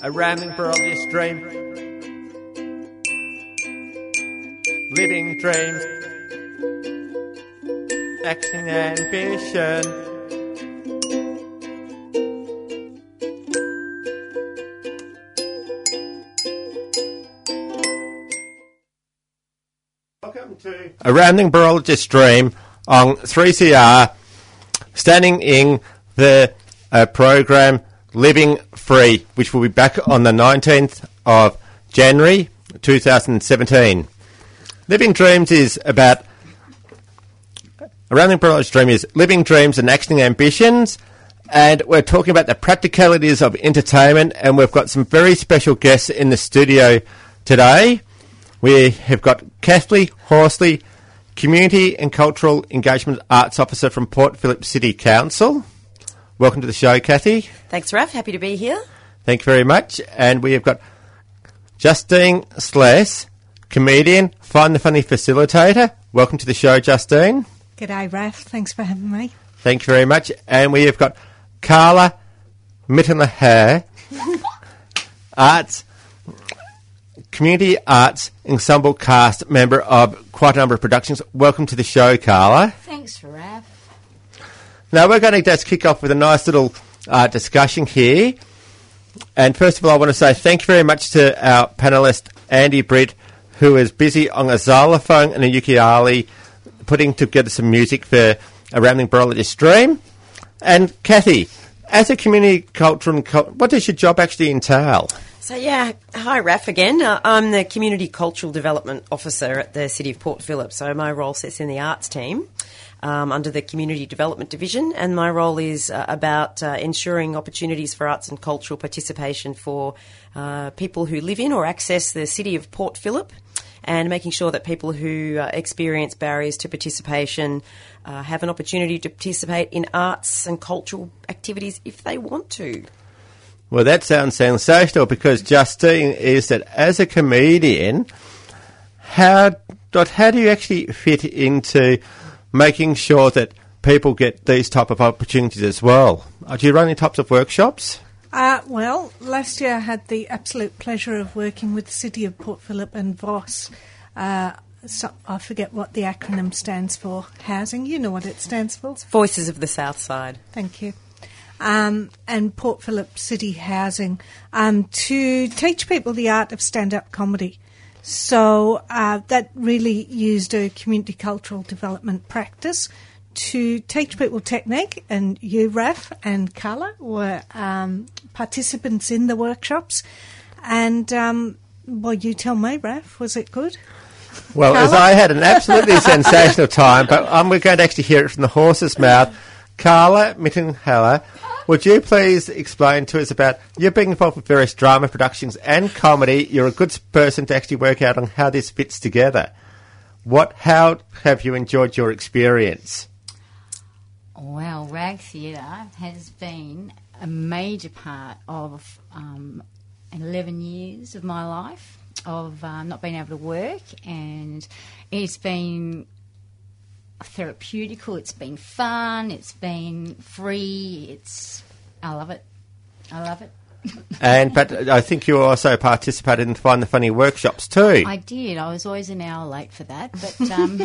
A rambling Barology stream. Living dreams. Acting ambition. Welcome to A Rambling Barology stream on 3CR, standing in the program Living Free, which will be back on the 19th of January 2017. Living Dreams is about... Around the Barology stream is Living Dreams and Acting Ambitions, and we're talking about the practicalities of entertainment, and we've got some very special guests in the studio today. We have got Kathleen Horsley, Community and Cultural Engagement Arts Officer from Port Phillip City Council. Welcome to the show, Kathy. Thanks, Raf. Happy to be here. Thank you very much. And we have got Justine Sless, comedian, Find the Funny facilitator. Welcome to the show, Justine. G'day, Raf. Thanks for having me. Thank you very much. And we have got Carla Mittenlaher, Community Arts Ensemble cast member of quite a number of productions. Welcome to the show, Carla. Thanks, Raf. Now, we're going to just kick off with a nice little discussion here. And first of all, I want to say thank you very much to our panellist, Andy Britt, who is busy on a xylophone and a ukulele, putting together some music for a Rambling Barology stream. And Kathy, as a community culture, what does your job actually entail? So, hi, Raf again. I'm the Community Cultural Development Officer at the City of Port Phillip. So my role sits in the arts team under the Community Development Division, and my role is about ensuring opportunities for arts and cultural participation for people who live in or access the City of Port Phillip, and making sure that people who experience barriers to participation have an opportunity to participate in arts and cultural activities if they want to. Well, that sounds sensational, because Justine, is that as a comedian, how do you actually fit into making sure that people get these type of opportunities as well? Do you run any types of workshops? Well, last year I had the absolute pleasure of working with the City of Port Phillip and VOS. So I forget what the acronym stands for. Housing, you know what it stands for? Voices of the South Side. Thank you. And Port Phillip City Housing, to teach people the art of stand-up comedy. So that really used a community cultural development practice to teach people technique, and you, Raf, and Carla were participants in the workshops. And, well, you tell me, Raf, was it good? Well, Carla? as I had an absolutely sensational time, but we're going to actually hear it from the horse's mouth. Carla Mittenhaler, would you please explain to us about you being involved with various drama productions and comedy? You're a good person to actually work out on how this fits together. How have you enjoyed your experience? Well, Rag Theatre has been a major part of 11 years of my life of not being able to work, and it's been therapeutical, it's been fun, it's been free, I love it. But I think you also participated in Find the Funny workshops too. I did. I was always an hour late for that, but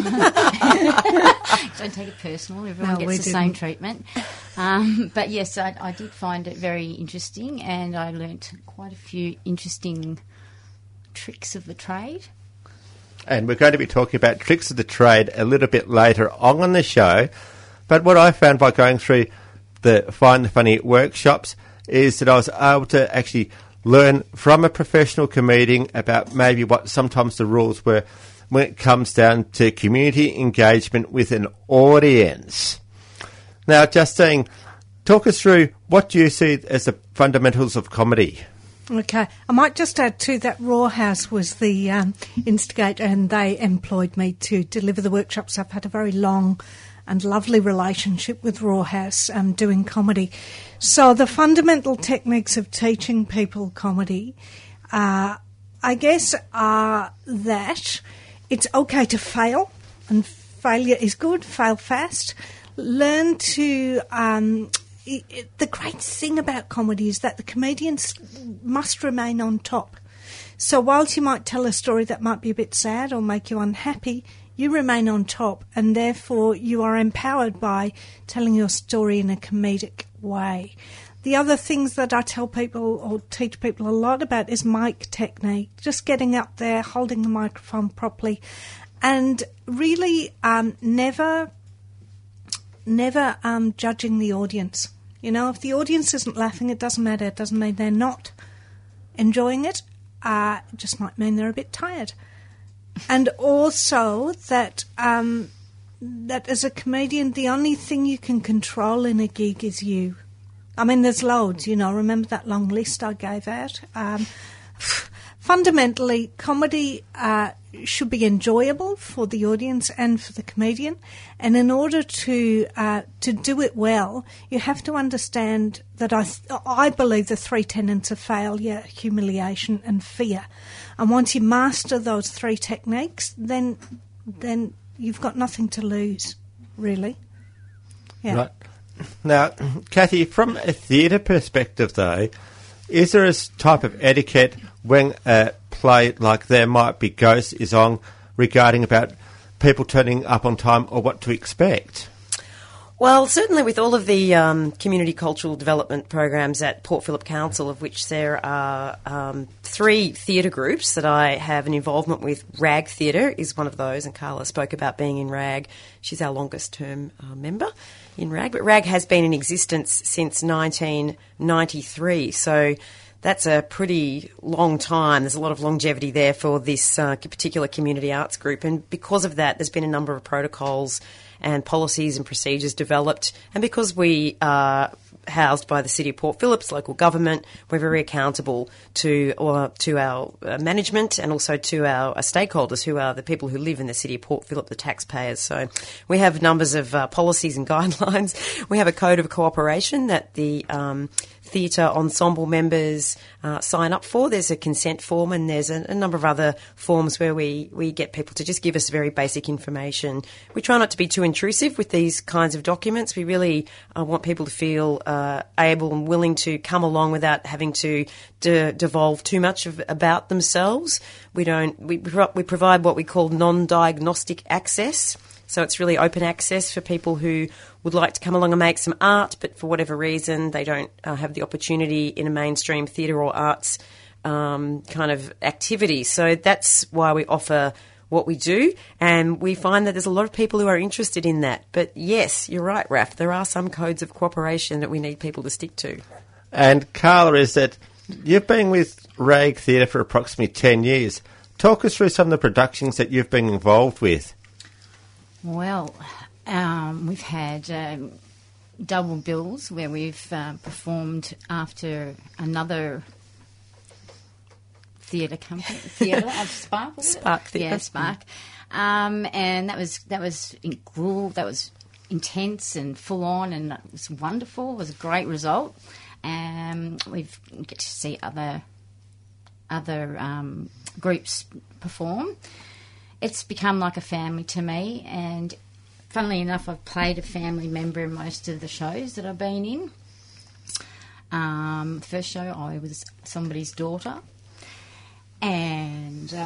don't take it personal. Everyone gets the same treatment. But yes, I did find it very interesting, and I learnt quite a few interesting tricks of the trade. And we're going to be talking about tricks of the trade a little bit later on the show. But what I found by going through the Find the Funny workshops is that I was able to actually learn from a professional comedian about maybe what sometimes the rules were when it comes down to community engagement with an audience. Now, Justine, talk us through what do you see as the fundamentals of comedy? Okay. I might just add too that Raw House was the instigator, and they employed me to deliver the workshops. I've had a very long and lovely relationship with Raw House doing comedy. So the fundamental techniques of teaching people comedy, I guess, are that it's okay to fail, and failure is good. Fail fast. Learn to the great thing about comedy is that the comedians must remain on top. So whilst you might tell a story that might be a bit sad or make you unhappy, you remain on top, and therefore you are empowered by telling your story in a comedic way. The other things that I tell people or teach people a lot about is mic technique, just getting up there, holding the microphone properly, and really never judging the audience. You know, if the audience isn't laughing, it doesn't matter. It doesn't mean they're not enjoying it. It just might mean they're a bit tired. And also that that as a comedian, the only thing you can control in a gig is you. I mean, there's loads, you know. Remember that long list I gave out? Fundamentally, comedy should be enjoyable for the audience and for the comedian. And in order to do it well, you have to understand that I believe the three tenets of failure, humiliation and fear. And once you master those three techniques, then you've got nothing to lose, really. Yeah. Right. Now, Kathy, from a theatre perspective, though, is there a type of etiquette when a play like There Might Be Ghosts is on regarding about people turning up on time or what to expect? Well, certainly with all of the community cultural development programs at Port Phillip Council, of which there are 3 theatre groups that I have an involvement with. RAG Theatre is one of those, and Carla spoke about being in RAG. She's our longest term member in RAG, but RAG has been in existence since 1993, so that's a pretty long time. There's a lot of longevity there for this particular community arts group, and because of that, there's been a number of protocols and policies and procedures developed. And because we are housed by the City of Port Phillip's local government, we're very accountable to our management and also to our stakeholders, who are the people who live in the City of Port Phillip, the taxpayers. So we have numbers of policies and guidelines. We have a code of cooperation that the theatre ensemble members sign up for. There's a consent form, and there's a number of other forms where we get people to just give us very basic information. We try not to be too intrusive with these kinds of documents. We really want people to feel able and willing to come along without having to devolve too much about themselves. We provide what we call non-diagnostic access. So it's really open access for people who would like to come along and make some art, but for whatever reason they don't have the opportunity in a mainstream theatre or arts kind of activity. So that's why we offer what we do, and we find that there's a lot of people who are interested in that. But yes, you're right, Raph, there are some codes of cooperation that we need people to stick to. And Carla, is that you've been with RAG Theatre for approximately 10 years. Talk us through some of the productions that you've been involved with. Well, we've had double bills where we've performed after another theatre company, of Spark. Spark Theatre. Yeah, Spark. And that was gruel. That was intense and full on, and it was wonderful. It was a great result. We get to see other groups perform. It's become like a family to me, and funnily enough, I've played a family member in most of the shows that I've been in. First show, I was somebody's daughter, and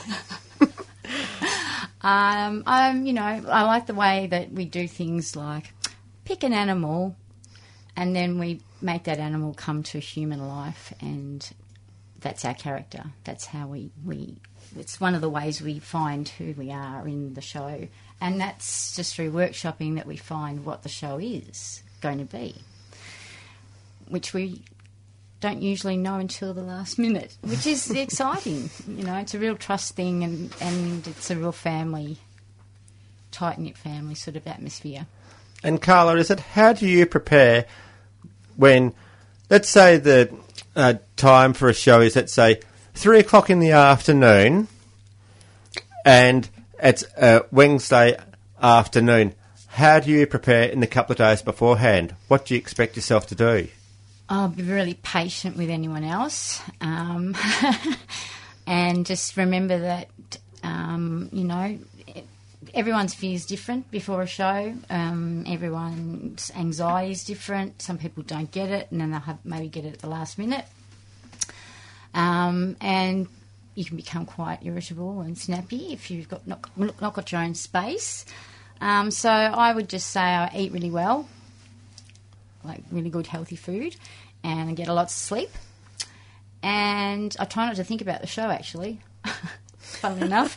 I like the way that we do things like pick an animal, and then we make that animal come to human life, and that's our character. That's how we it's one of the ways we find who we are in the show. And that's just through workshopping that we find what the show is going to be, which we don't usually know until the last minute, which is exciting. You know, it's a real trust thing, and it's a real family, tight-knit family sort of atmosphere. And Carla, how do you prepare when, let's say the time for a show is, let's say, 3 o'clock in the afternoon, and it's Wednesday afternoon. How do you prepare in the couple of days beforehand? What do you expect yourself to do? I'll be really patient with anyone else, and just remember that, everyone's fear is different before a show. Everyone's anxiety is different. Some people don't get it, and then they'll maybe get it at the last minute. And you can become quite irritable and snappy if you've not got your own space. So I would just say I eat really well, like really good healthy food, and I get a lot of sleep. And I try not to think about the show, actually, funnily enough.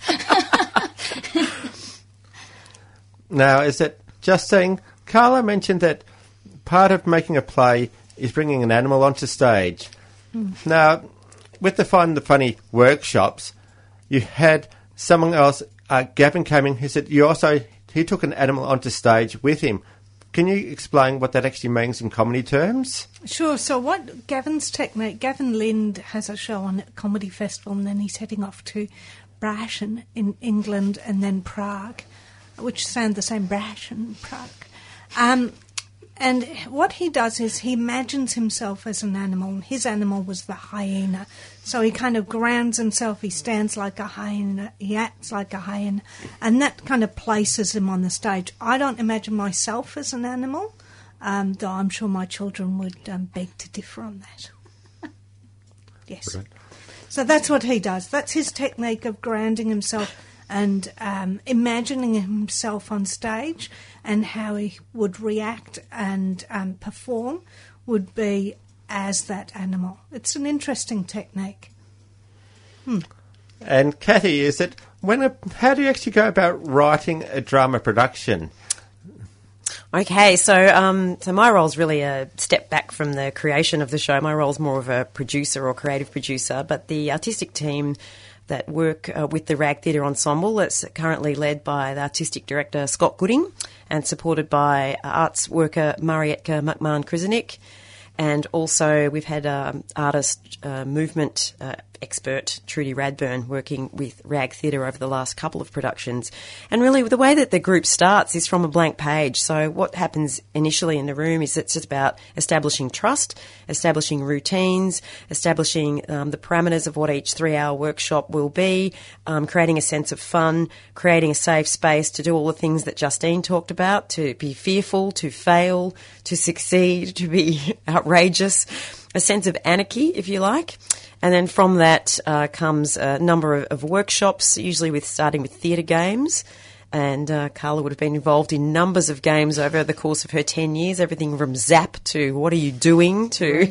Now, is it Justine? Carla mentioned that part of making a play is bringing an animal onto stage. Now, with the Find the Funny workshops, you had someone else, Gavin came in, who said he took an animal onto stage with him. Can you explain what that actually means in comedy terms? Sure. So what Gavin's technique, Gavin Lind has a show on at a comedy festival, and then he's heading off to Brighton in England and then Prague, which sound the same, Brighton, Prague. And what he does is he imagines himself as an animal, and his animal was the hyena. So he kind of grounds himself, he stands like a hyena, he acts like a hyena, and that kind of places him on the stage. I don't imagine myself as an animal, though I'm sure my children would beg to differ on that. Yes. Brilliant. So that's what he does. That's his technique of grounding himself and imagining himself on stage, and how he would react and perform would be as that animal. It's an interesting technique. And Kathy, how do you actually go about writing a drama production? Okay, so my role's really a step back from the creation of the show. My role's more of a producer or creative producer, but the artistic team that work with the Rag Theatre Ensemble, it's currently led by the artistic director Scott Gooding and supported by arts worker Marietka McMahon-Krizanik. And also we've had artist movement expert Trudy Radburn working with Rag Theatre over the last couple of productions. And really the way that the group starts is from a blank page. So what happens initially in the room is it's just about establishing trust, establishing routines, establishing the parameters of what each 3-hour workshop will be, creating a sense of fun, creating a safe space to do all the things that Justine talked about, to be fearful, to fail, to succeed, to be outrageous, a sense of anarchy, if you like. And then from that comes a number of workshops, usually starting with theatre games. And Carla would have been involved in numbers of games over the course of her 10 years, everything from Zap to What Are You Doing to...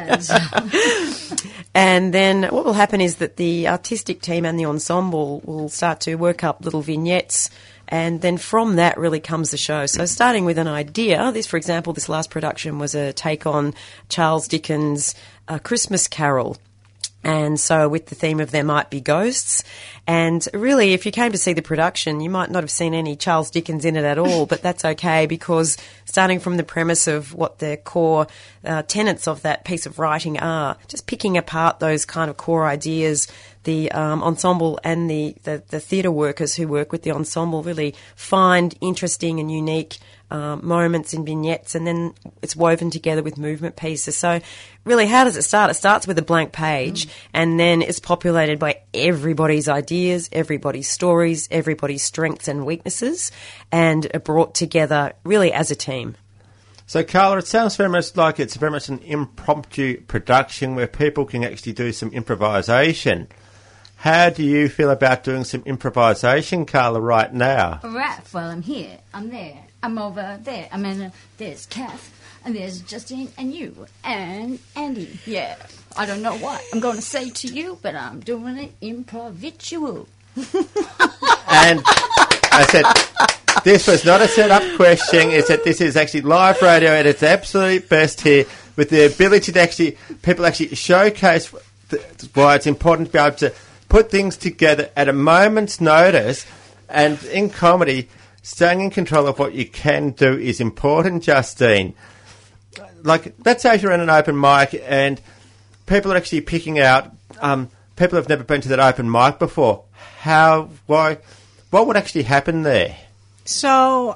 And then what will happen is that the artistic team and the ensemble will start to work up little vignettes, and then from that really comes the show. So starting with an idea, for example, this last production was a take on Charles Dickens' A Christmas Carol. And so with the theme of There Might Be Ghosts. And really, if you came to see the production, you might not have seen any Charles Dickens in it at all, but that's okay, because starting from the premise of what the core tenets of that piece of writing are, just picking apart those kind of core ideas, the ensemble and the theatre workers who work with the ensemble really find interesting and unique moments in vignettes, and then it's woven together with movement pieces. So really, how does it start? It starts with a blank page, and then it's populated by everybody's ideas, everybody's stories, everybody's strengths and weaknesses, and are brought together really as a team. So, Carla, it sounds very much like it's very much an impromptu production where people can actually do some improvisation. How do you feel about doing some improvisation, Carla, right now? Right, well, I'm here, I'm there, I'm over there. I mean, there's Kath, and there's Justine, and you, and Andy. Yeah, I don't know what I'm going to say to you, but I'm doing it improvisational. And I said, this was not a set-up question. It's that this is actually live radio at its absolute best here, with the ability to actually, people actually showcase why it's important to be able to put things together at a moment's notice. And in comedy, staying in control of what you can do is important, Justine. Like, let's say you're in an open mic and people are actually picking out people who've never been to that open mic before. What would actually happen there? So,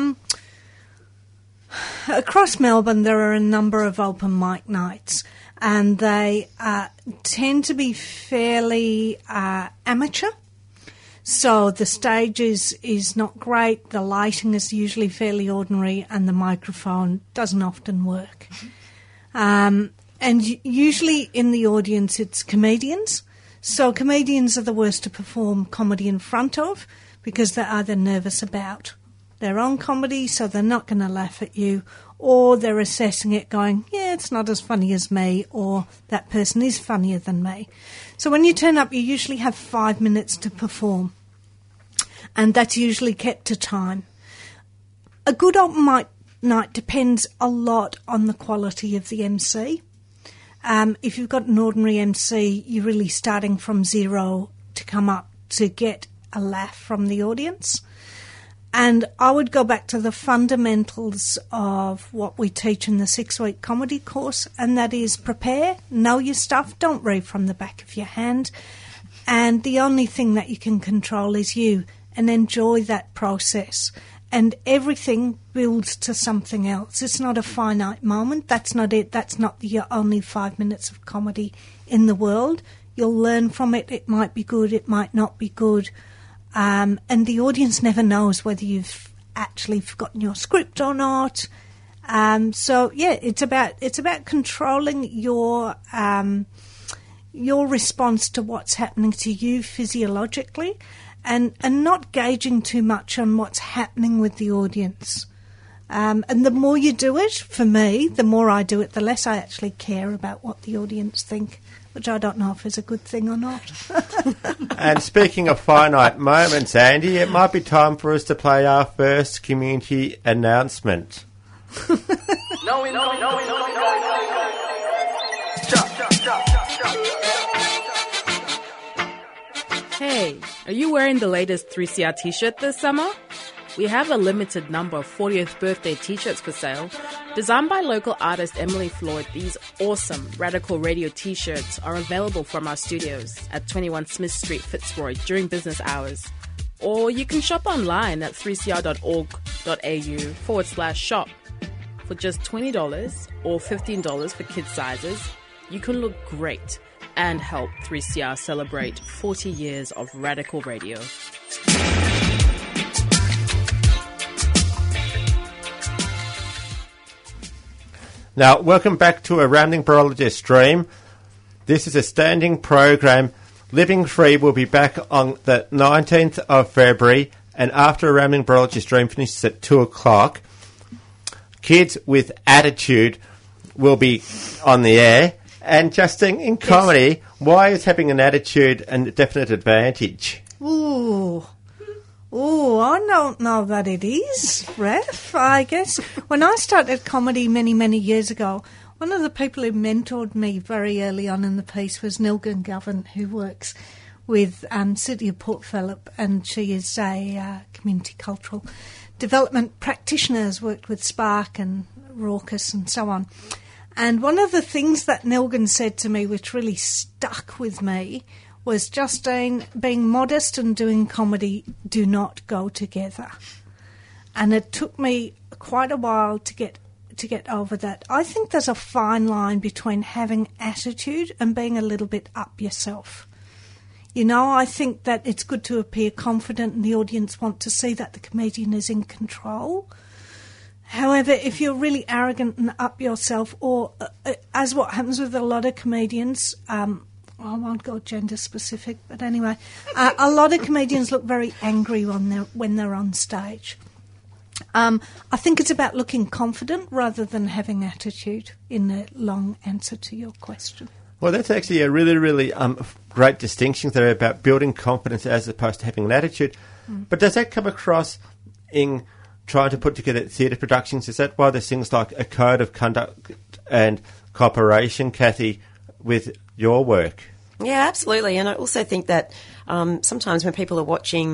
across Melbourne there are a number of open mic nights, and they tend to be fairly amateur. So the stage is not great, the lighting is usually fairly ordinary, and the microphone doesn't often work. And usually in the audience it's comedians. So comedians are the worst to perform comedy in front of because they're either nervous about their own comedy, so they're not going to laugh at you, or they're assessing it going, yeah, it's not as funny as me, or that person is funnier than me. So when you turn up, you usually have 5 minutes to perform, and that's usually kept to time. A good open mic night depends a lot on the quality of the MC. If you've got an ordinary MC, you're really starting from zero to come up to get a laugh from the audience. And I would go back to the fundamentals of what we teach in the 6-week comedy course, and that is prepare, know your stuff, don't read from the back of your hand, and the only thing that you can control is you, and enjoy that process. And everything builds to something else. It's not a finite moment. That's not it. That's not your only 5 minutes of comedy in the world. You'll learn from it. It might be good. It might not be good. And the audience never knows whether you've actually forgotten your script or not. So yeah, it's about controlling your response to what's happening to you physiologically, and not gauging too much on what's happening with the audience. And the more you do it, for me, the more I do it, the less I actually care about what the audience think, which I don't know if is a good thing or not. And speaking of finite moments, Andy, it might be time for us to play our first community announcement. Hey, are you wearing the latest 3CR t-shirt this summer? We have a limited number of 40th birthday t-shirts for sale. Designed by local artist Emily Floyd, these awesome Radical Radio t-shirts are available from our studios at 21 Smith Street, Fitzroy during business hours. Or you can shop online at 3cr.org.au/shop. For just $20 or $15 for kids' sizes, you can look great and help 3CR celebrate 40 years of Radical Radio. Now, welcome back to a Rambling Virologist stream. This is a standing program. Living Free will be back on the 19th of February, and after a Rambling Virologist stream finishes at 2 o'clock, Kids with Attitude will be on the air. And Justine, in comedy, why is having an attitude a definite advantage? Ooh, I don't know that it is, Ref, I guess. When I started comedy many, many years ago, one of the people who mentored me very early on in the piece was Nilgan Govan, who works with City of Port Phillip, and she is a community cultural development practitioner, has worked with Spark and Raucous and so on. And one of the things that Nilgan said to me, which really stuck with me, was, Justine, being modest and doing comedy do not go together. And it took me quite a while to get over that. I think there's a fine line between having attitude and being a little bit up yourself. You know, I think that it's good to appear confident and the audience want to see that the comedian is in control. However, if you're really arrogant and up yourself, or as what happens with a lot of comedians, I won't go gender specific, but anyway, a lot of comedians look very angry when they're on stage. I think it's about looking confident rather than having attitude, in the long answer to your question. Well, that's actually a really, really great distinction there about building confidence as opposed to having an attitude. But does that come across in trying to put together theatre productions? Is that why there's things like a code of conduct and cooperation, Kathy, with your work? Yeah, absolutely. And I also think that sometimes when people are watching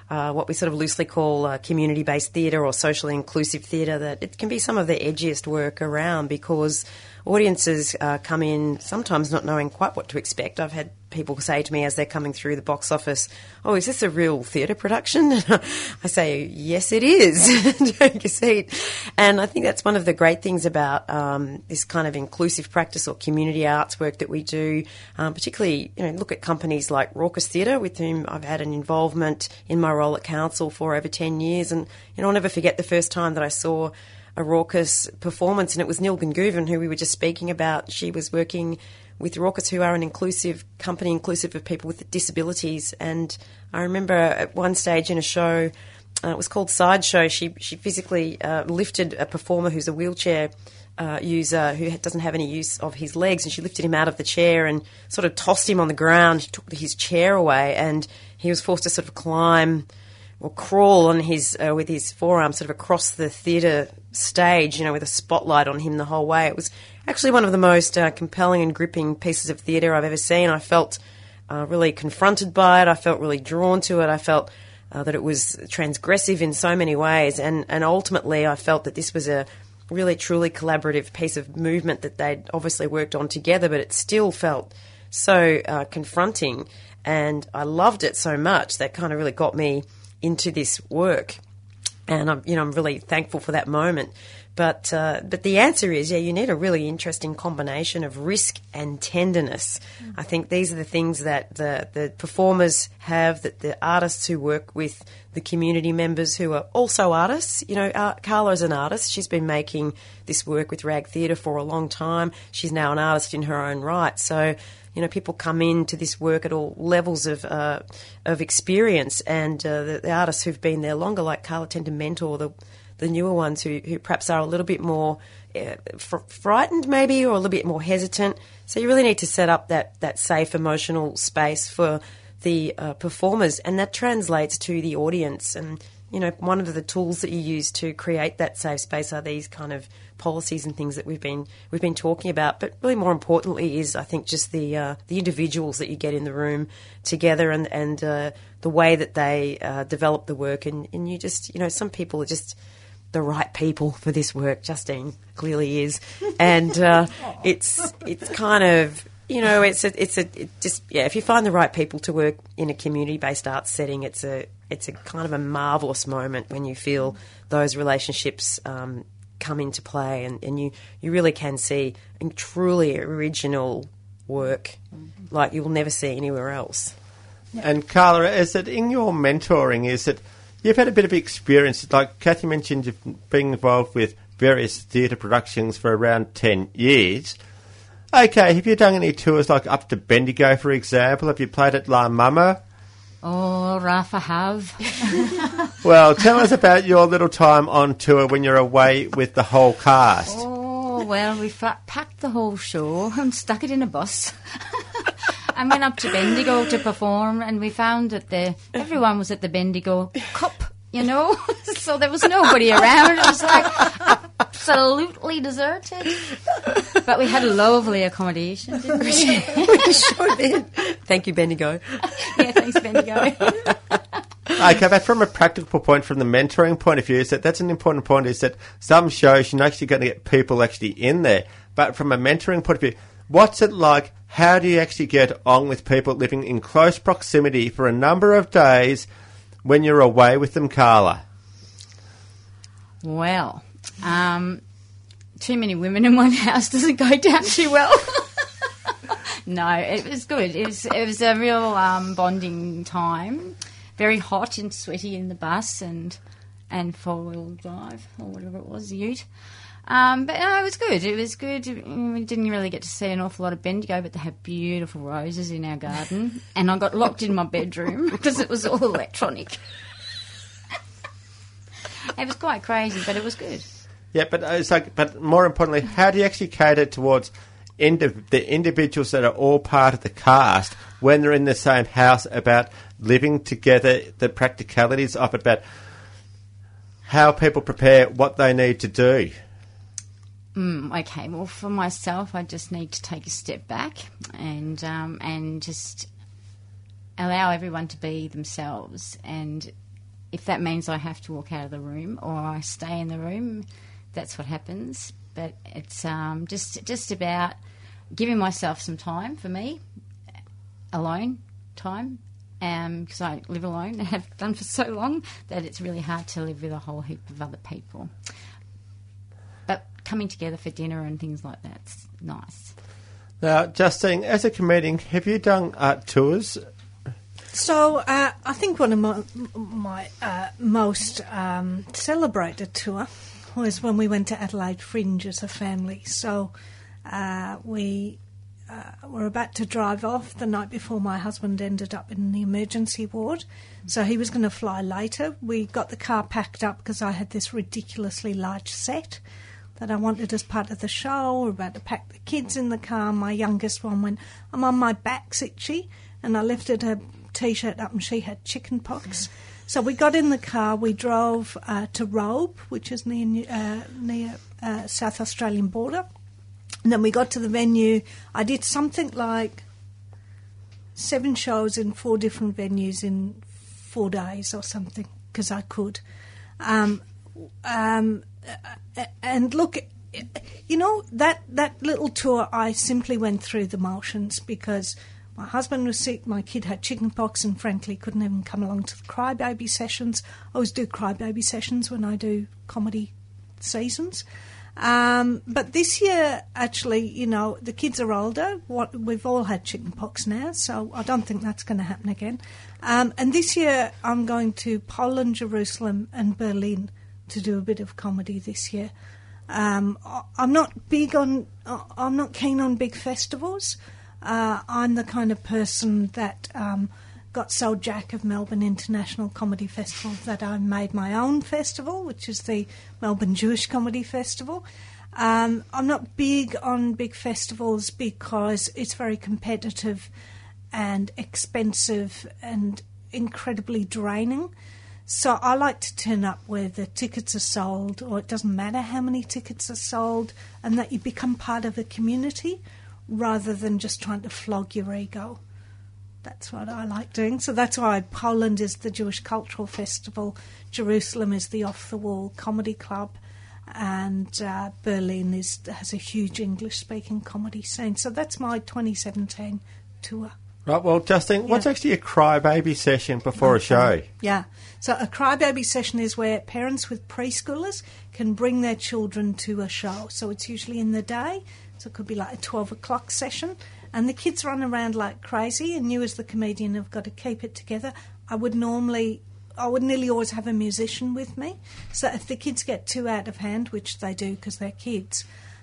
what we sort of loosely call community-based theatre or socially inclusive theatre, that it can be some of the edgiest work around, because audiences come in sometimes not knowing quite what to expect. I've had people say to me as they're coming through the box office, "Oh, is this a real theatre production?" I say, "Yes, it is." Take a seat. And I think that's one of the great things about this kind of inclusive practice or community arts work that we do, particularly, look at companies like Raucous Theatre, with whom I've had an involvement in my role at council for over 10 years. And, I'll never forget the first time that I saw a Raucous performance, and it was Neil Gunguven, who we were just speaking about. She was working with Raucous, who are an inclusive company, inclusive of people with disabilities. And I remember at one stage in a show, it was called Sideshow, she physically lifted a performer who's a wheelchair user who doesn't have any use of his legs, and she lifted him out of the chair and sort of tossed him on the ground. She took his chair away, and he was forced to sort of climb or crawl on his with his forearm sort of across the theatre stage, with a spotlight on him the whole way. It was actually one of the most compelling and gripping pieces of theatre I've ever seen. I felt really confronted by it. I felt really drawn to it. I felt that it was transgressive in so many ways, and ultimately I felt that this was a really truly collaborative piece of movement that they'd obviously worked on together, but it still felt so confronting, and I loved it so much that kind of really got me into this work, and I'm really thankful for that moment. But the answer is, you need a really interesting combination of risk and tenderness. I think these are the things that the performers have, that the artists who work with the community members who are also artists. Carla is an artist. She's been making this work with Rag Theatre for a long time. She's now an artist in her own right. So, people come into this work at all levels of experience, and the artists who've been there longer, like Carla, tend to mentor the newer ones who perhaps are a little bit more frightened maybe, or a little bit more hesitant. So you really need to set up that safe emotional space for the performers, and that translates to the audience. And, one of the tools that you use to create that safe space are these kind of policies and things that we've been talking about. But really more importantly is, I think, just the individuals that you get in the room together, and the way that they develop the work. And you just, some people are just the right people for this work. Justine clearly is, and it's kind of, if you find the right people to work in a community-based arts setting, it's a kind of a marvellous moment when you feel those relationships come into play, and you really can see truly original work like you will never see anywhere else. And Carla, is it in your mentoring, is it you've had a bit of experience, like Kathy mentioned, you've been involved with various theatre productions for around 10 years. Okay, have you done any tours like up to Bendigo, for example? Have you played at La Mama? Oh, Rafa have. Well, tell us about your little time on tour when you're away with the whole cast. Oh, well, we packed the whole show and stuck it in a bus and went up to Bendigo to perform, and we found that everyone was at the Bendigo Cup, so there was nobody around. It was like absolutely deserted. But we had a lovely accommodation, didn't we? We sure did. Thank you, Bendigo. Yeah, thanks, Bendigo. Okay, but from a practical point, from the mentoring point of view, that's an important point, is that some shows you're actually going to get people actually in there. But from a mentoring point of view, what's it like? How do you actually get on with people living in close proximity for a number of days when you're away with them, Carla? Well, too many women in one house doesn't go down too well. No, it was good. It was a real bonding time. Very hot and sweaty in the bus and four-wheel drive or whatever it was, ute. But no, it was good. It was good. We didn't really get to see an awful lot of Bendigo, but they had beautiful roses in our garden. And I got locked in my bedroom because it was all electronic. It was quite crazy, but it was good. Yeah, but more importantly, how do you actually cater towards the individuals that are all part of the cast when they're in the same house, about living together, the practicalities of it, about how people prepare what they need to do? Okay, well, for myself, I just need to take a step back and just allow everyone to be themselves, and if that means I have to walk out of the room or I stay in the room, that's what happens. But it's just about giving myself some time for me, alone time, because I live alone and have done for so long that it's really hard to live with a whole heap of other people. But coming together for dinner and things like that's nice. Now, Justine, as a comedian, have you done art tours? So I think one of my most celebrated tour was when we went to Adelaide Fringe as a family. So we were about to drive off the night before my husband ended up in the emergency ward. So he was going to fly later. We got the car packed up because I had this ridiculously large set that I wanted as part of the show. We were about to pack the kids in the car. My youngest one went, "I'm on my back's itchy," and I lifted her T-shirt up and she had chicken pox. So we got in the car, we drove to Robe, which is near South Australian border, and then we got to the venue. I did something like 7 shows in 4 different venues in 4 days or something, because I could. And look, you know, that little tour, I simply went through the motions because my husband was sick, my kid had chickenpox, and frankly couldn't even come along to the crybaby sessions. I always do crybaby sessions when I do comedy seasons. But this year, actually, you know, the kids are older. We've all had chickenpox now, so I don't think that's going to happen again. And this year I'm going to Poland, Jerusalem and Berlin to do a bit of comedy this year. I'm not keen on big festivals. I'm the kind of person that got so jack of Melbourne International Comedy Festival that I made my own festival, which is the Melbourne Jewish Comedy Festival. I'm not big on big festivals because it's very competitive and expensive and incredibly draining. So I like to turn up where the tickets are sold, or it doesn't matter how many tickets are sold, and that you become part of a community rather than just trying to flog your ego. That's what I like doing. So that's why Poland is the Jewish Cultural Festival, Jerusalem is the Off the Wall Comedy Club, and Berlin has a huge English-speaking comedy scene. So that's my 2017 tour. Right, well, Justine, what's actually a crybaby session before a show? Yeah, so a crybaby session is where parents with preschoolers can bring their children to a show. So it's usually in the day, so it could be like a 12 o'clock session, and the kids run around like crazy, and you as the comedian have got to keep it together. I would nearly always have a musician with me, so if the kids get too out of hand, which they do because they're kids,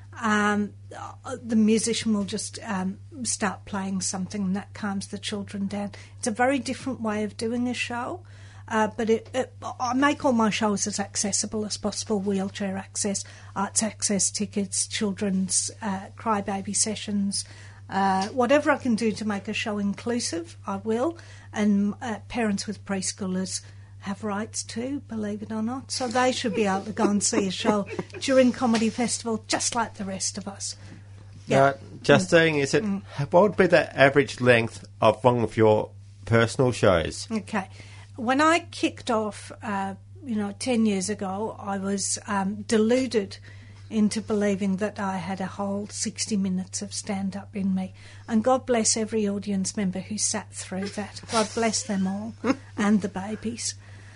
the musician will just start playing something, and that calms the children down. It's a very different way of doing a show, but I make all my shows as accessible as possible: wheelchair access, arts access tickets, children's crybaby sessions, whatever I can do to make a show inclusive, I will. And parents with preschoolers have rights too, believe it or not. So they should be able to go and see a show during Comedy Festival just like the rest of us. Yeah. Justine, what would be the average length of one of your personal shows? Okay. When I kicked off, 10 years ago, I was deluded into believing that I had a whole 60 minutes of stand-up in me. And God bless every audience member who sat through that. God bless them all, and the babies.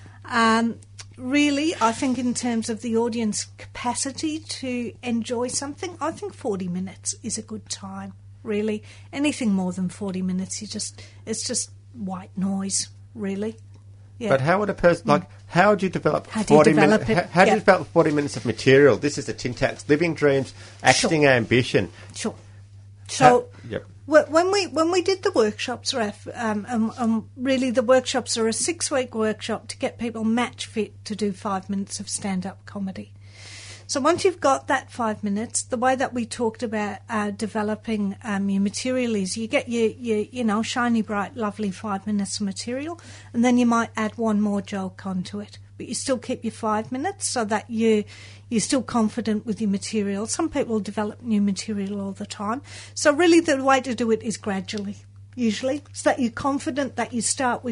Really, I think in terms of the audience capacity to enjoy something, I think 40 minutes is a good time, really. Anything more than 40 minutes, it's just white noise, really. Yeah. But how would a person, how would you develop 40 minutes? How do you develop 40 minutes of material? This is the Tintax Living Dreams, Acting Ambition. Sure. So, yep. When we did the workshops, Raph, really the workshops are a 6-week workshop to get people match fit to do 5 minutes of stand-up comedy. So once you've got that 5 minutes, the way that we talked about developing your material is you get your shiny, bright, lovely 5 minutes of material, and then you might add one more joke onto it. But you still keep your 5 minutes so that you're still confident with your material. Some people develop new material all the time. So really the way to do it is gradually, usually, so that you're confident that you start with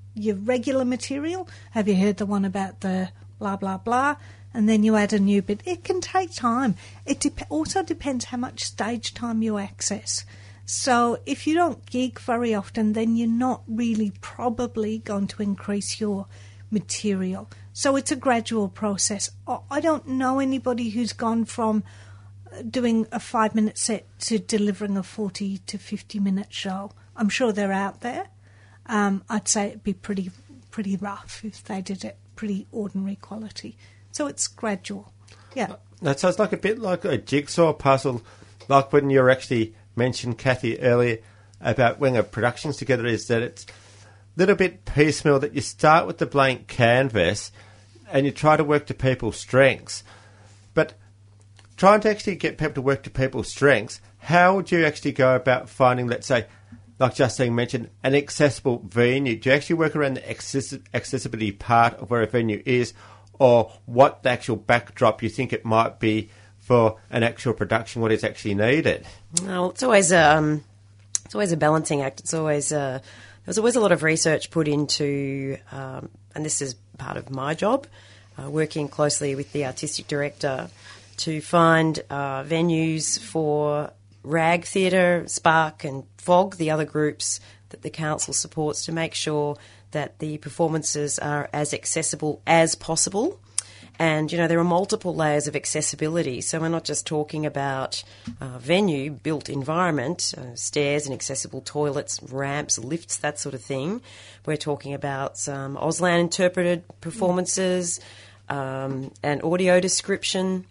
your regular material. Have you heard the one about the blah, blah, blah? And then you add a new bit. It can take time. It also depends how much stage time you access. So if you don't gig very often, then you're not really probably going to increase your material. So it's a gradual process. I don't know anybody who's gone from doing a 5-minute set to delivering a 40 to 50-minute show. I'm sure they're out there. I'd say it'd be pretty rough if they did it pretty ordinary quality. So it's gradual. Yeah. That sounds like a bit like a jigsaw puzzle, like when you actually mentioned, Kathy, earlier about when a production's together, is that it's a little bit piecemeal, that you start with the blank canvas and you try to work to people's strengths. But trying to actually get people to work to people's strengths, how would you actually go about finding, let's say, like Justine mentioned, an accessible venue? Do you actually work around the accessibility part of where a venue is, or what the actual backdrop you think it might be for an actual production, what is actually needed? Well, it's always a balancing act. There's always a lot of research put into, and this is part of my job, working closely with the artistic director to find venues for RAG Theatre, Spark and FOG, the other groups that the council supports, to make sure that the performances are as accessible as possible. And, there are multiple layers of accessibility. So we're not just talking about venue, built environment, stairs and accessible toilets, ramps, lifts, that sort of thing. We're talking about Auslan interpreted performances and audio description.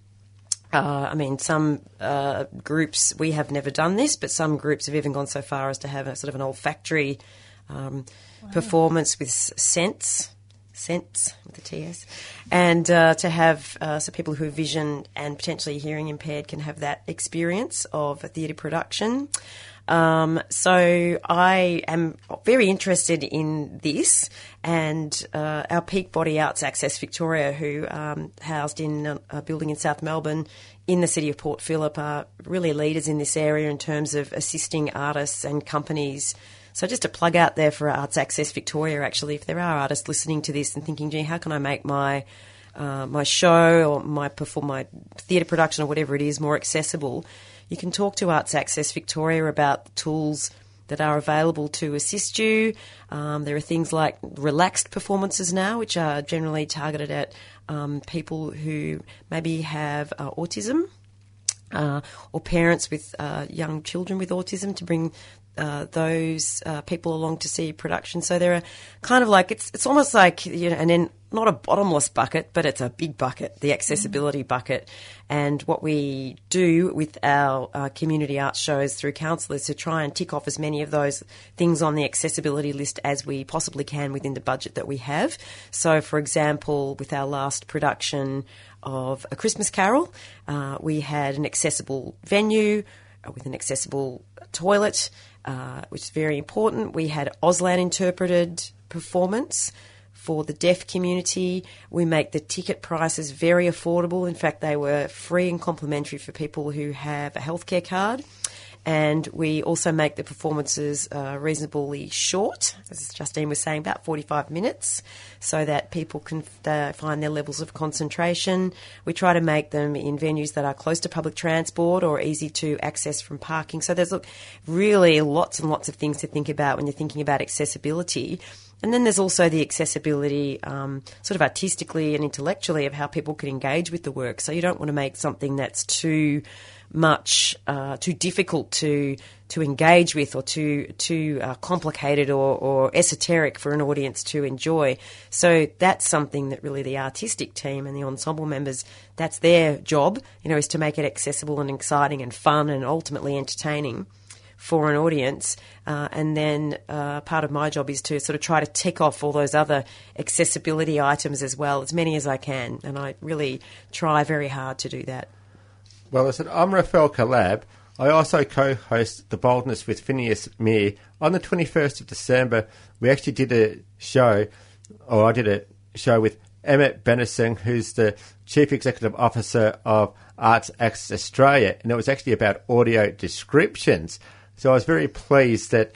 Some groups, we have never done this, but some groups have even gone so far as to have a sort of an olfactory performance with scents with the TS, and to have so people who are vision and potentially hearing impaired can have that experience of a theatre production. So I am very interested in this, and our Peak Body Arts Access Victoria, who housed in a building in South Melbourne in the city of Port Phillip, are really leaders in this area in terms of assisting artists and companies. So just a plug out there for Arts Access Victoria, actually, if there are artists listening to this and thinking, gee, how can I make my show or my theatre production or whatever it is more accessible, you can talk to Arts Access Victoria about the tools that are available to assist you. There are things like relaxed performances now, which are generally targeted at people who maybe have autism or parents with young children with autism, to bring those people along to see production. So there are kind of like, it's almost like, and then not a bottomless bucket, but it's a big bucket, the accessibility bucket. And what we do with our community arts shows through council is to try and tick off as many of those things on the accessibility list as we possibly can within the budget that we have. So, for example, with our last production of A Christmas Carol, we had an accessible venue with an accessible toilet, which is very important. We had Auslan interpreted performance for the deaf community. We make the ticket prices very affordable. In fact, they were free and complimentary for people who have a healthcare card. And we also make the performances reasonably short, as Justine was saying, about 45 minutes, so that people can find their levels of concentration. We try to make them in venues that are close to public transport or easy to access from parking. So there's really lots and lots of things to think about when you're thinking about accessibility. And then there's also the accessibility sort of artistically and intellectually of how people can engage with the work. So you don't want to make something that's too much, too difficult to engage with, or too complicated or esoteric for an audience to enjoy. So that's something that really the artistic team and the ensemble members, that's their job, is to make it accessible and exciting and fun and ultimately entertaining for an audience. And then part of my job is to sort of try to tick off all those other accessibility items as well, as many as I can. And I really try very hard to do that. Well, listen, I'm Rafael Calab. I also co-host The Boldness with Phineas Meir. On the 21st of December, we actually did a show, or I did a show with Emmett Benison, who's the Chief Executive Officer of Arts Access Australia, and it was actually about audio descriptions. So I was very pleased that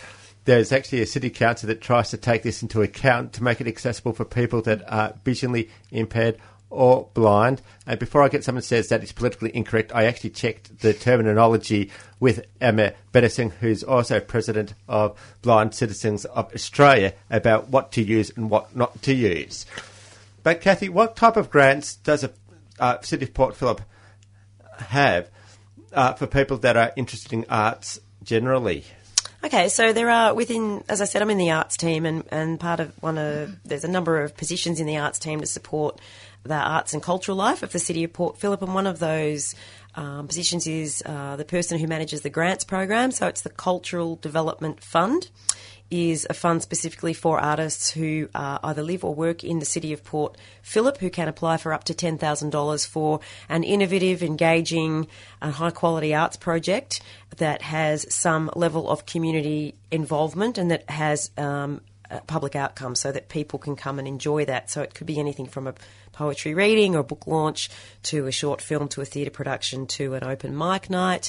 there's actually a city council that tries to take this into account to make it accessible for people that are visually impaired or blind. And before I get someone says that it's politically incorrect, I actually checked the terminology with Emma Benison, who's also president of Blind Citizens of Australia, about what to use and what not to use. But Kathy, what type of grants does a City of Port Phillip have for people that are interested in arts generally? Okay, so there are as I said, I'm in the arts team, and there's a number of positions in the arts team to support the arts and cultural life of the City of Port Phillip, and one of those positions is the person who manages the grants program. So it's the Cultural Development Fund, is a fund specifically for artists who either live or work in the City of Port Phillip, who can apply for up to $10,000 for an innovative, engaging, high-quality arts project that has some level of community involvement and that has public outcome, so that people can come and enjoy that. So it could be anything from a poetry reading or a book launch to a short film to a theatre production to an open mic night.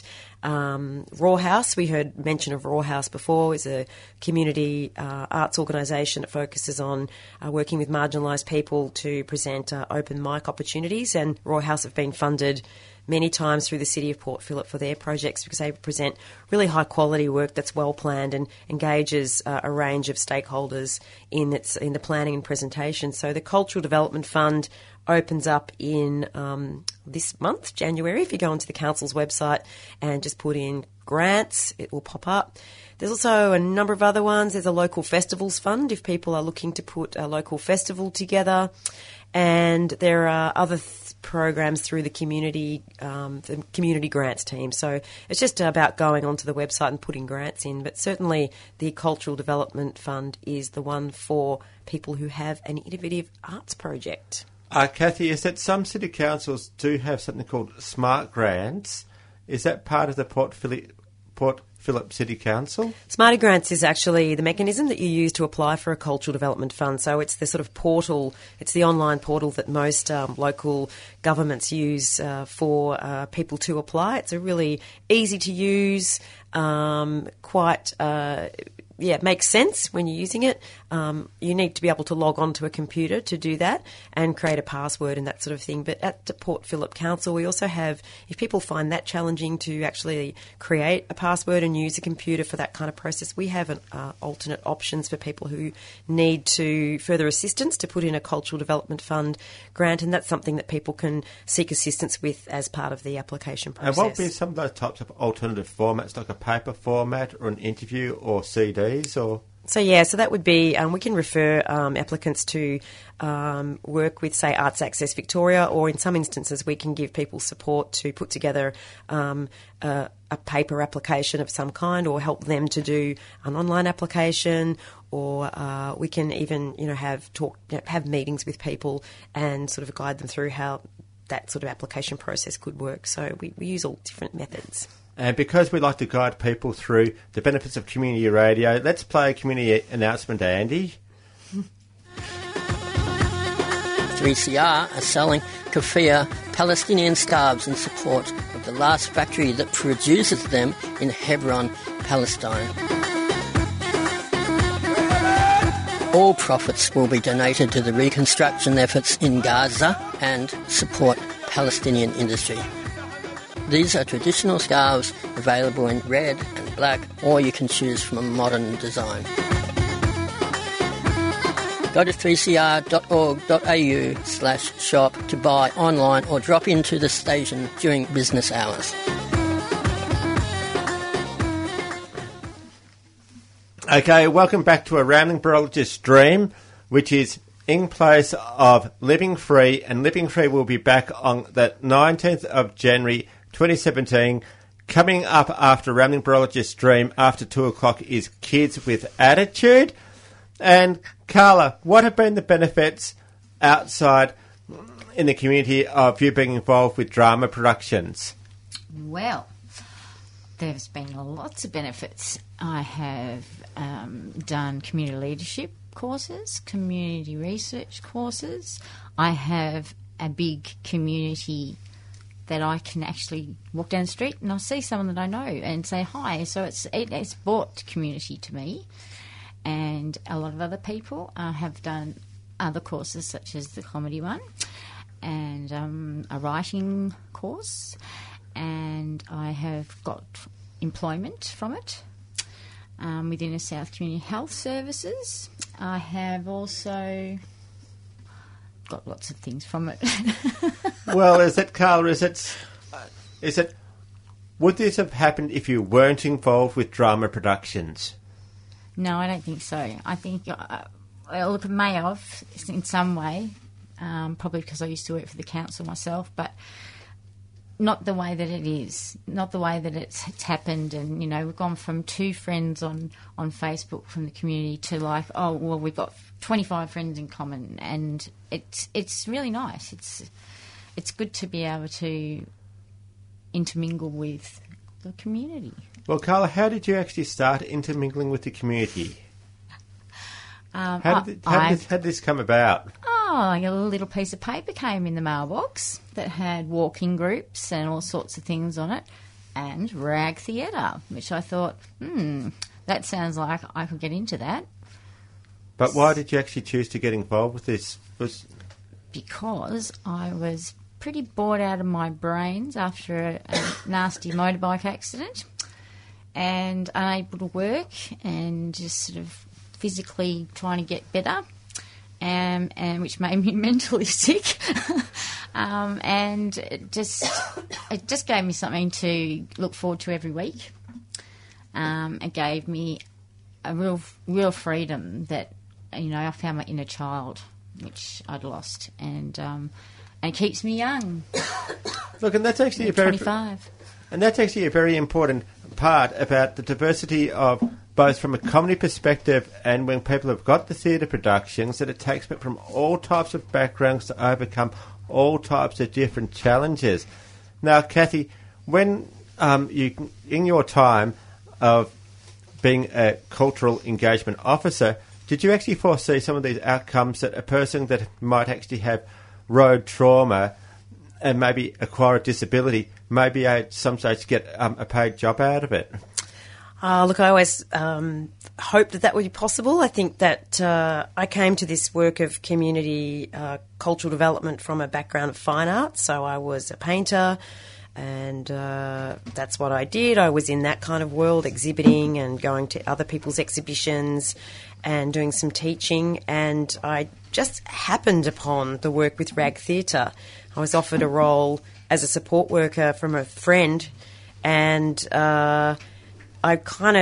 Raw House, we heard mention of Raw House before, is a community arts organisation that focuses on working with marginalised people to present open mic opportunities, and Raw House have been funded many times through the City of Port Phillip for their projects because they present really high quality work that's well planned and engages a range of stakeholders in the planning and presentation. So the Cultural Development Fund opens up in this month, January. If you go onto the council's website and just put in grants, it will pop up. There's also a number of other ones. There's a Local Festivals Fund if people are looking to put a local festival together. And there are other programs through the community grants team. So it's just about going onto the website and putting grants in. But certainly the Cultural Development Fund is the one for people who have an innovative arts project. Kathy, is that some city councils do have something called Smart Grants? Is that part of the Port Phillip City Council? Smarty Grants is actually the mechanism that you use to apply for a cultural development fund. So it's the sort of portal, it's the online portal that most local governments use for people to apply. It's a really easy to use, it makes sense when you're using it. You need to be able to log on to a computer to do that and create a password and that sort of thing. But at the Port Phillip Council, we also have, if people find that challenging to actually create a password and use a computer for that kind of process, we have alternate options for people who need further assistance to put in a Cultural Development Fund grant, and that's something that people can seek assistance with as part of the application process. And what would be some of those types of alternative formats, like a paper format or an interview or CD? So that would be, we can refer applicants to work with, say, Arts Access Victoria, or in some instances we can give people support to put together a paper application of some kind, or help them to do an online application, or we can even have meetings with people and sort of guide them through how that sort of application process could work. So we use all different methods. And because we like to guide people through the benefits of community radio, let's play a community announcement, Andy. 3CR are selling keffiyeh Palestinian scarves in support of the last factory that produces them in Hebron, Palestine. All profits will be donated to the reconstruction efforts in Gaza and support Palestinian industry. These are traditional scarves available in red and black, or you can choose from a modern design. Go to 3cr.org.au/shop to buy online or drop into the station during business hours. Okay, welcome back to a Rambling Biologist Dream, which is in place of Living Free, and Living Free will be back on the 19th of January 2017. Coming up after Rambling Biologist Dream after 2 o'clock is Kids with Attitude. And Carla, what have been the benefits outside in the community of you being involved with drama productions? Well, there's been lots of benefits. I have done community leadership courses, community research courses. I have a big community that I can actually walk down the street and I see someone that I know and say hi. So it's brought community to me. And a lot of other people have done other courses, such as the comedy one, and a writing course, and I have got employment from it within the South Community Health Services. I have also got lots of things from it. Well, is it, Carla, would this have happened if you weren't involved with drama productions? No, I don't think so. I think, look, it may have in some way, probably because I used to work for the council myself, but not the way that it is, not the way that it's happened. And, you know, we've gone from 2 friends on Facebook from the community to like, oh, well, we've got 25 friends in common, and it's really nice. It's good to be able to intermingle with the community. Well, Carla, how did you actually start intermingling with the community? How did this come about? Oh, a little piece of paper came in the mailbox that had walking groups and all sorts of things on it, and rag theatre, which I thought, that sounds like I could get into that. But why did you actually choose to get involved with this? Because I was pretty bored out of my brains after a nasty motorbike accident, and unable to work and just sort of physically trying to get better, and which made me mentally sick. And it just gave me something to look forward to every week. It gave me a real freedom that, you know, I found my inner child, which I'd lost, and it keeps me young. Look, and that's actually 25. And that's actually a very important part about the diversity of both from a comedy perspective and when people have got the theatre productions, that it takes people from all types of backgrounds to overcome all types of different challenges. Now, Kathy, when you, in your time of being a cultural engagement officer, did you actually foresee some of these outcomes that a person that might actually have road trauma and maybe acquire a disability may be at some stage get a paid job out of it? Look, I always hoped that would be possible. I think that I came to this work of community cultural development from a background of fine arts. So I was a painter, and that's what I did. I was in that kind of world, exhibiting and going to other people's exhibitions and doing some teaching. And I just happened upon the work with Rag Theatre. I was offered a role as a support worker from a friend, and I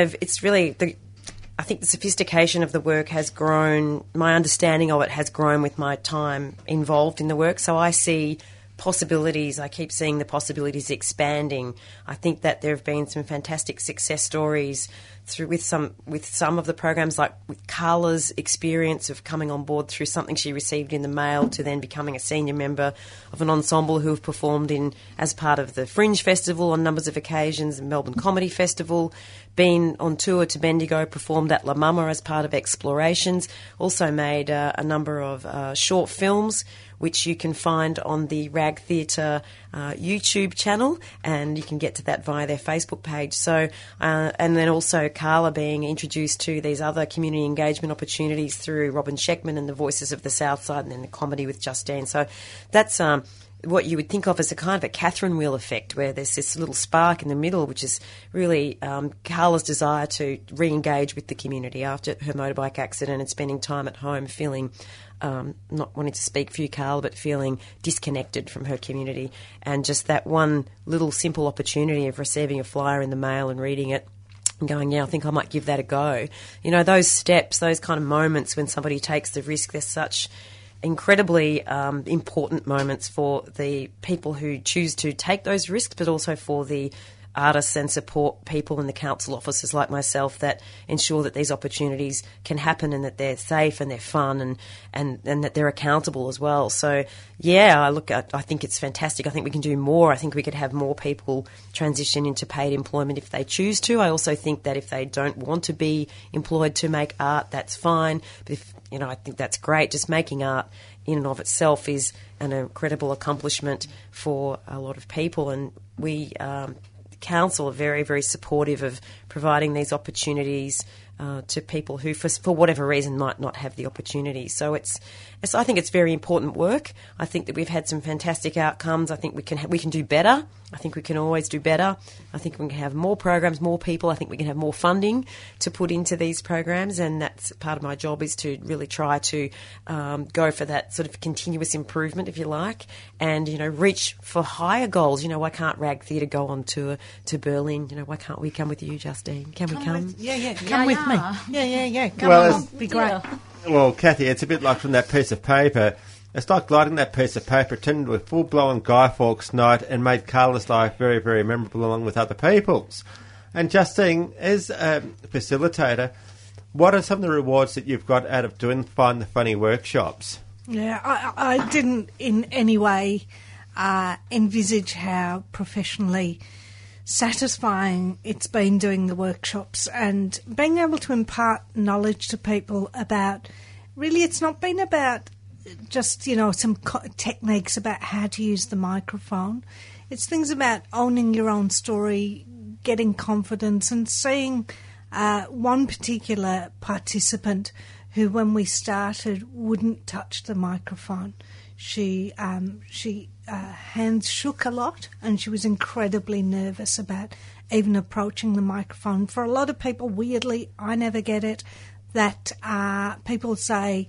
think the sophistication of the work has grown, my understanding of it has grown with my time involved in the work. So I see possibilities, I keep seeing the possibilities expanding. I think that there have been some fantastic success stories with some of the programs, like with Carla's experience of coming on board through something she received in the mail to then becoming a senior member of an ensemble who have performed as part of the Fringe Festival on numbers of occasions, the Melbourne Comedy Festival, been on tour to Bendigo, performed at La Mama as part of Explorations, also made a number of short films which you can find on the Rag Theatre YouTube channel, and you can get to that via their Facebook page. So, and then also Carla being introduced to these other community engagement opportunities through Robin Sheckman and the Voices of the Southside, and then the comedy with Justine. So that's what you would think of as a kind of a Catherine wheel effect, where there's this little spark in the middle, which is really Carla's desire to re-engage with the community after her motorbike accident and spending time at home feeling, not wanting to speak for you, Carla, but feeling disconnected from her community. And just that one little simple opportunity of receiving a flyer in the mail and reading it and going, yeah, I think I might give that a go. You know, those steps, those kind of moments when somebody takes the risk, they're such incredibly important moments for the people who choose to take those risks, but also for the artists and support people in the council offices like myself that ensure that these opportunities can happen and that they're safe and they're fun and that they're accountable as well. So, yeah, I think it's fantastic. I think we can do more. I think we could have more people transition into paid employment if they choose to. I also think that if they don't want to be employed to make art, that's fine. But I think that's great. Just making art in and of itself is an incredible accomplishment for a lot of people. And we, council, are very, very supportive of providing these opportunities to people who, for whatever reason, might not have the opportunity. So I think it's very important work. I think that we've had some fantastic outcomes. I think we can do better. I think we can always do better. I think we can have more programs, more people. I think we can have more funding to put into these programs, and that's part of my job, is to really try to go for that sort of continuous improvement, if you like, and reach for higher goals. Why can't Rag Theatre go on tour to Berlin? Why can't we come with you, Justine? Can we come? Come with me. Yeah. Come on, be great. Yeah. Well, Kathy, it's a bit like from that piece of paper. It's like lighting that piece of paper, turned into a full-blown Guy Fawkes night and made Carla's life very, very memorable along with other people's. And Justine, as a facilitator, what are some of the rewards that you've got out of doing Find the Funny workshops? Yeah, I didn't in any way envisage how professionally satisfying it's been doing the workshops and being able to impart knowledge to people about, really, it's not been about just, some techniques about how to use the microphone. It's things about owning your own story, getting confidence, and seeing one particular participant who, when we started, wouldn't touch the microphone. She hands shook a lot, and she was incredibly nervous about even approaching the microphone. For a lot of people, weirdly, I never get it, that people say,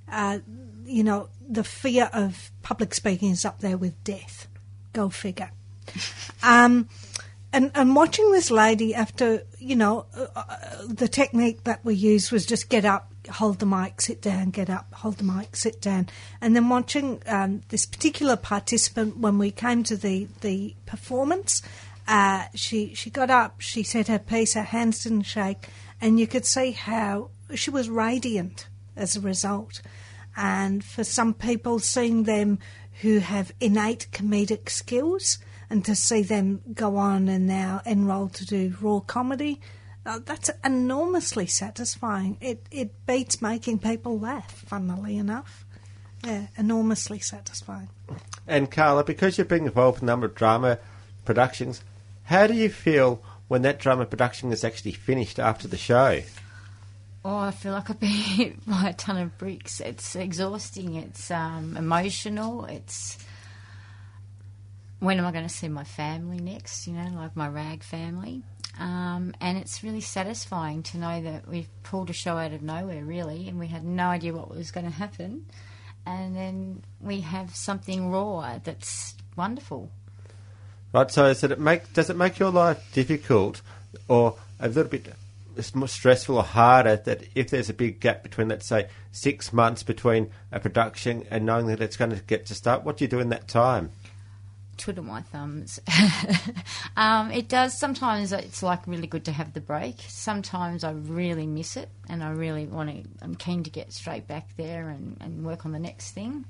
the fear of public speaking is up there with death. Go figure. And watching this lady after, the technique that we used was just get up, hold the mic, sit down, get up, hold the mic, sit down. And then watching this particular participant, when we came to the performance, she got up, she said her piece, her hands didn't shake, and you could see how she was radiant as a result. And for some people, seeing them who have innate comedic skills and to see them go on and now enroll to do raw comedy, that's enormously satisfying. It beats making people laugh, funnily enough. Yeah, enormously satisfying. And Carla, because you've been involved in a number of drama productions, how do you feel when that drama production is actually finished after the show? Oh, I feel like I've been hit by a ton of bricks. It's exhausting. It's emotional. It's when am I going to see my family next, like my Rag family. And it's really satisfying to know that we've pulled a show out of nowhere, really, and we had no idea what was going to happen. And then we have something raw that's wonderful. Right, so does it make your life difficult or a little bit more stressful or harder that if there's a big gap between, let's say, 6 months between a production and knowing that it's going to get to start? What do you do in that time? Twiddle my thumbs. It does. Sometimes it's like really good to have the break. Sometimes I really miss it and I really I'm keen to get straight back there and work on the next thing.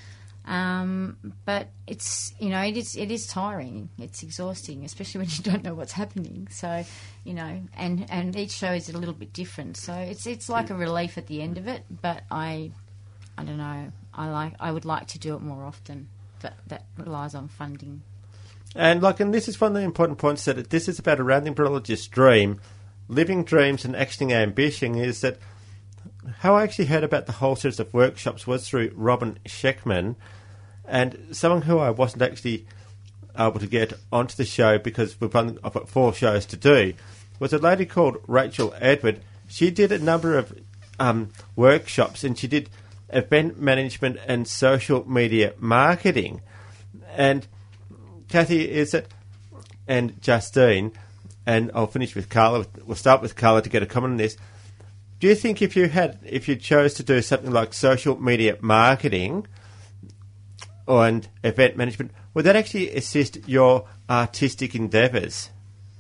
But it's, it is tiring. It's exhausting, especially when you don't know what's happening. So, and each show is a little bit different. So it's like a relief at the end of it. But I don't know. I would like to do it more often. But that relies on funding. And this is one of the important points, that this is about around the embryologist's dream, living dreams and actioning ambition, is that how I actually heard about the whole series of workshops was through Robin Sheckman, and someone who I wasn't actually able to get onto the show because I've got 4 shows to do, was a lady called Rachel Edward. She did a number of workshops, and she did event management and social media marketing. And Kathy, and Justine, and I'll finish with Carla. We'll start with Carla to get a comment on this. Do you think if you chose to do something like social media marketing and event management, would that actually assist your artistic endeavours?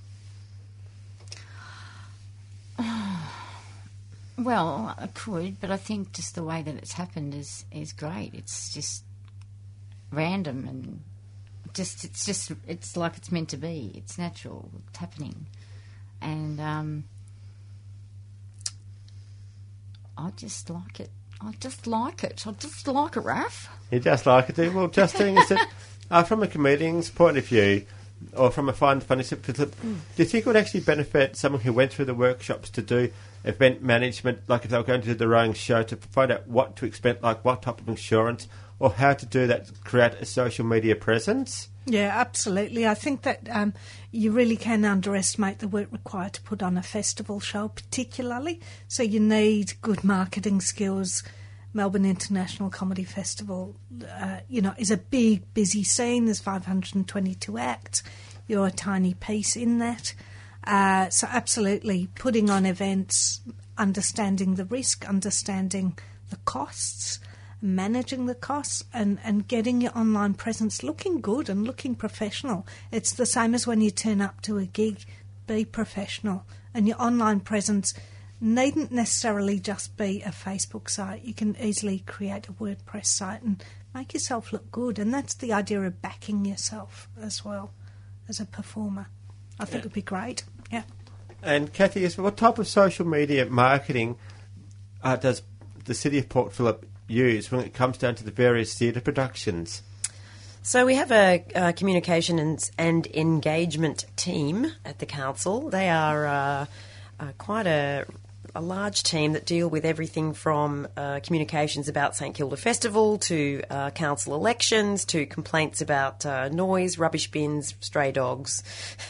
Well, I could, but I think just the way that it's happened is great. It's just random and it's like it's meant to be. It's natural. It's happening, and I just like it. I just like it. I just like it, Raph. You just like it, do you? Well, Justine, is it, from a comedian's point of view, or from a Find the Funny, do you think it would actually benefit someone who went through the workshops to do event management, like if they were going to do their own show, to find out what to expect, like what type of insurance, or how to do that, create a social media presence? Yeah, absolutely. I think that you really can underestimate the work required to put on a festival show, particularly. So you need good marketing skills. Melbourne International Comedy Festival, is a big, busy scene. There's 522 acts. You're a tiny piece in that. So absolutely, putting on events, understanding the risk, understanding the costs, managing the costs, and getting your online presence looking good and looking professional. It's the same as when you turn up to a gig. Be professional. And your online presence needn't necessarily just be a Facebook site. You can easily create a WordPress site and make yourself look good. And that's the idea of backing yourself as well as a performer. I think it would be great. Yeah. And Kathy, what type of social media marketing does the City of Port Phillip use when it comes down to the various theatre productions? So we have a communications and engagement team at the council. They are quite a large team that deal with everything from communications about St Kilda Festival to council elections to complaints about noise, rubbish bins, stray dogs,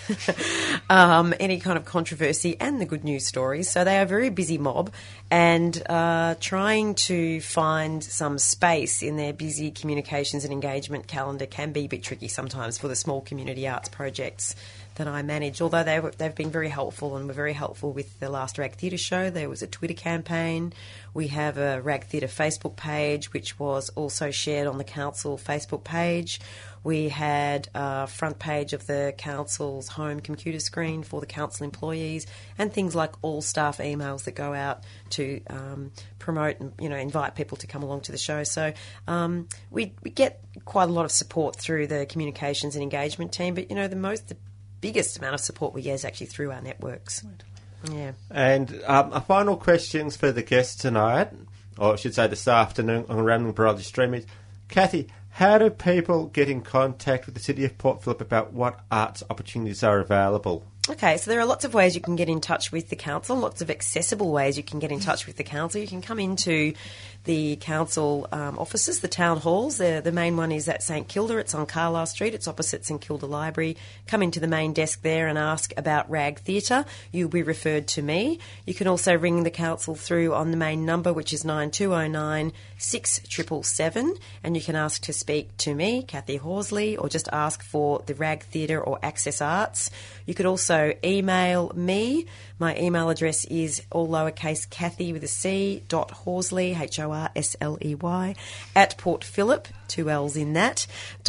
any kind of controversy and the good news stories. So they are a very busy mob, and trying to find some space in their busy communications and engagement calendar can be a bit tricky sometimes for the small community arts projects that I manage, although they've been very helpful and were very helpful with the last Rag Theatre show. There was a Twitter campaign. We have a Rag Theatre Facebook page, which was also shared on the council Facebook page. We had a front page of the council's home computer screen for the council employees, and things like all staff emails that go out to promote and invite people to come along to the show. So we get quite a lot of support through the communications and engagement team, but the biggest amount of support we get is actually through our networks. Yeah. And a final questions for the guests tonight, or I should say this afternoon on Rambling Brothers Stream is, Kathy, how do people get in contact with the City of Port Phillip about what arts opportunities are available? Okay, so there are lots of ways you can get in touch with the council, lots of accessible ways you can get in touch with the council. You can come into the council offices, the town halls. The main one is at St Kilda. It's on Carlisle Street. It's opposite St Kilda Library. Come into the main desk there and ask about Rag Theatre. You'll be referred to me. You can also ring the council through on the main number, which is 9209 6777, and you can ask to speak to me, Kathy Horsley, or just ask for the Rag Theatre or Access Arts. You could also email me. My email address is all lowercase Kathy with a C, .Horsley, HORSLEY, at Port Phillip, 2 L's in that,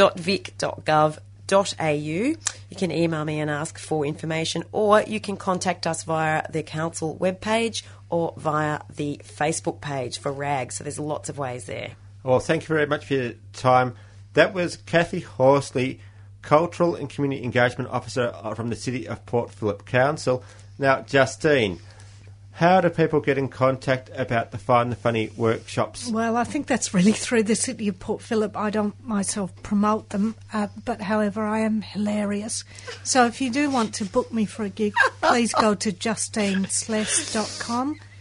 .vic.gov.au. You can email me and ask for information, or you can contact us via the council webpage or via the Facebook page for RAG. So there's lots of ways there. Well, thank you very much for your time. That was Kathy Horsley, Cultural and Community Engagement Officer from the City of Port Phillip Council. Now, Justine, how do people get in contact about the Find the Funny workshops? Well, I think that's really through the City of Port Phillip. I don't myself promote them, but however, I am hilarious. So if you do want to book me for a gig, please go to justinesless.com,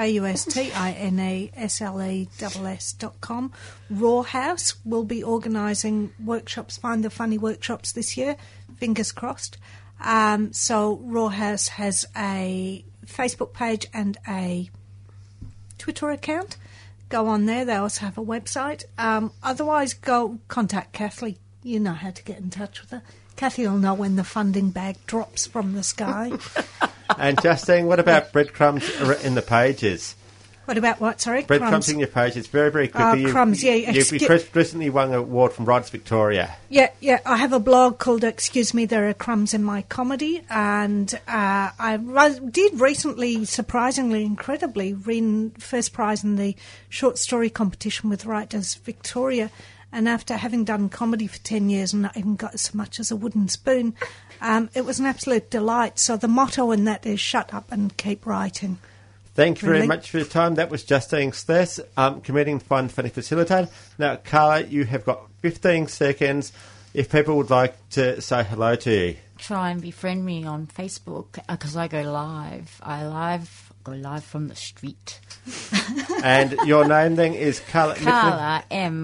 JUSTINESLESS.com. Raw House will be organising workshops, Find the Funny workshops this year, fingers crossed. So Raw House has a Facebook page and a Twitter account. Go on there. They also have a website. Otherwise, go contact Kathy. You know how to get in touch with her. Kathy will know when the funding bag drops from the sky. And Justine, what about breadcrumbs in the pages? What about what? Sorry? Breadcrumbs in your pages. Very, very quickly. Crumbs, yeah. You recently won an award from Writers Victoria. Yeah. I have a blog called Excuse Me, There Are Crumbs in My Comedy. And I did recently, surprisingly, incredibly, win first prize in the short story competition with Writers Victoria. And after having done comedy for 10 years and not even got so much as a wooden spoon, it was an absolute delight. So the motto in that is shut up and keep writing. Thank you very Really? much for your time. That was Justine Sless, Comedian Fun Funny Facilitator. Now, Carla, you have got 15 seconds if people would like to say hello to you. Try and befriend me on Facebook because I go live. Go live from the street. And your name then is Carla Carla,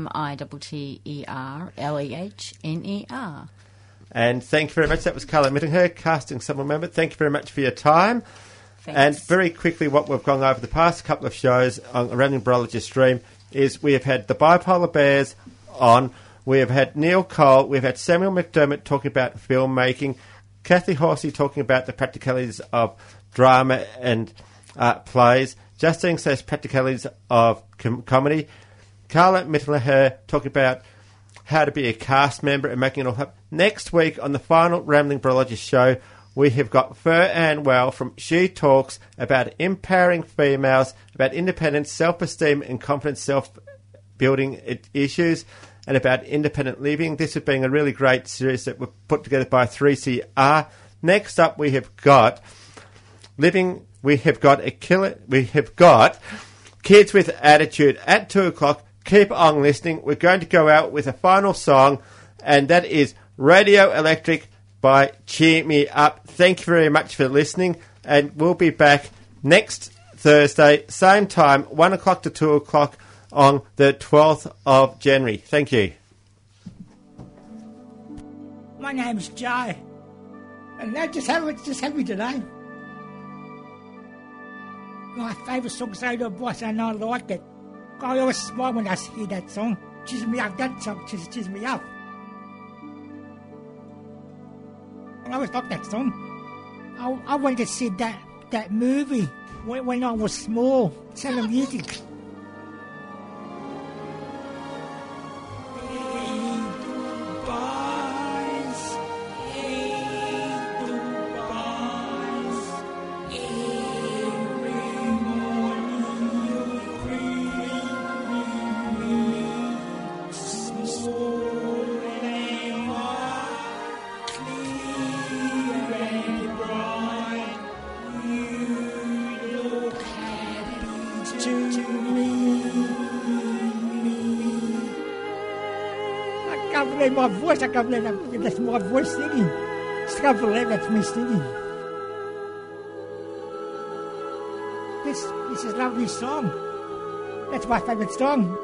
Mitterlehner. And thank you very much. That was Carla Mitterlehner, Casting Assembly member. Thank you very much for your time. Thanks. And very quickly, what we've gone over the past couple of shows on Around the Umbrella Stream is we have had the Bipolar Bears on, we have had Neil Cole, we've had Samuel McDermott talking about filmmaking, Kathy Horsey talking about the practicalities of drama and plays, Justine says practicalities of comedy, Carla Mitterlehner talking about how to be a cast member and making it all happen. Next week on the final Rambling Brologist show, we have got Fer Ann Well from She Talks about empowering females, about independence, self-esteem and confidence, self-building issues, and about independent living. This has been a really great series that was put together by 3CR. Next up, we have got Kids with Attitude at 2 o'clock. Keep on listening. We're going to go out with a final song, and that is Radio Electric by Cheer Me Up. Thank you very much for listening, and we'll be back next Thursday, same time, 1 o'clock to 2 o'clock on the 12th of January. Thank you. My name's Joe, and they just have me today. My favourite song's Ada Boss, and I like it. I always smile when I hear that song. Cheers me up, that song cheers me up. I always like that song. I went to see that movie when I was small. Sound of Music. My voice, I can't believe that's my voice singing. I can't believe that's me singing. This is a lovely song. That's my favourite song.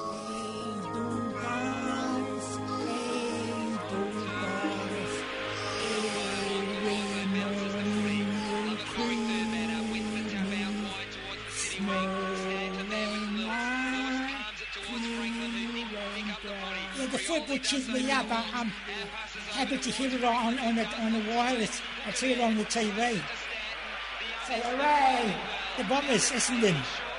Football cheers me up. I'm happy to hear it on the wireless. I see it on the TV. Say hooray! The Bombers, Essendon.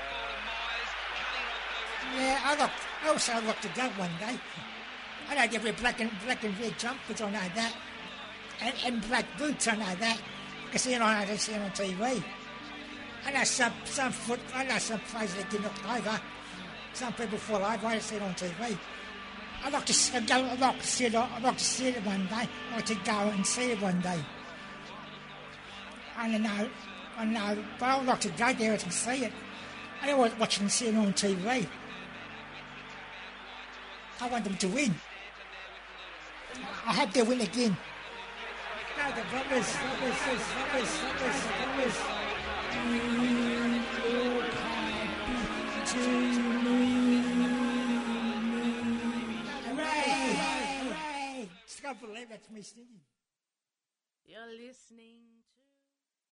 Yeah, I also like to go one day. I know they wear black and red jumpers. I know that, and black boots. I know that. I see it on TV. I know some players that get knocked over. Some people fall over. I see it on TV. I'd like to see it one day. I'd like to go and see it one day. I know, but I'd like to go there and see it. I don't want to watch and see it on TV. I want them to win. I hope they win again. No, the Bombers. I can't believe that's me singing. You're listening to